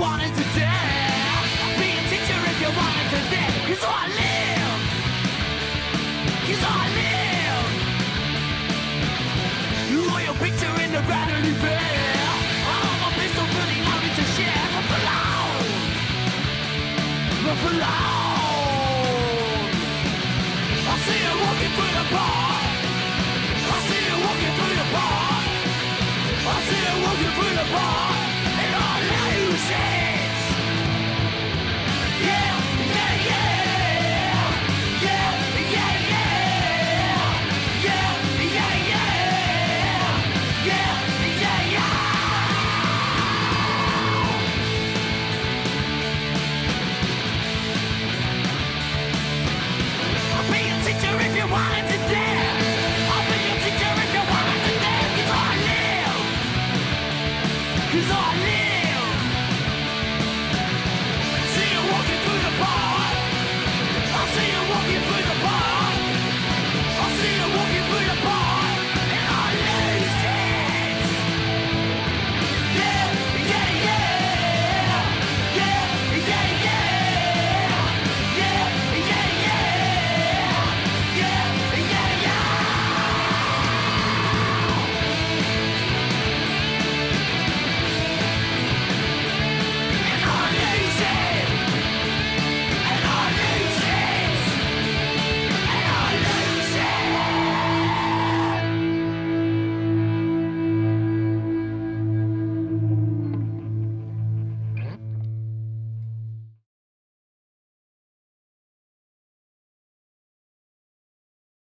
wanted to dare. Be a teacher if you wanted to dare. 'Cause I live. 'Cause I live. You want your picture in the Vanity Fair. I'm a pistol really loaded to share. For loud. For loud. I see you walking through the park. I see you walking through the park. I see you walking through the park. And I lose it. Yeah, yeah, yeah. Yeah, yeah, yeah. Yeah, yeah, yeah. Yeah, yeah, yeah. I'll be a teacher if you wanted to dare. I'll be a teacher if you wanted to dare. 'Cause I live. 'Cause I live. See you walking through the park. I see you walking through the park.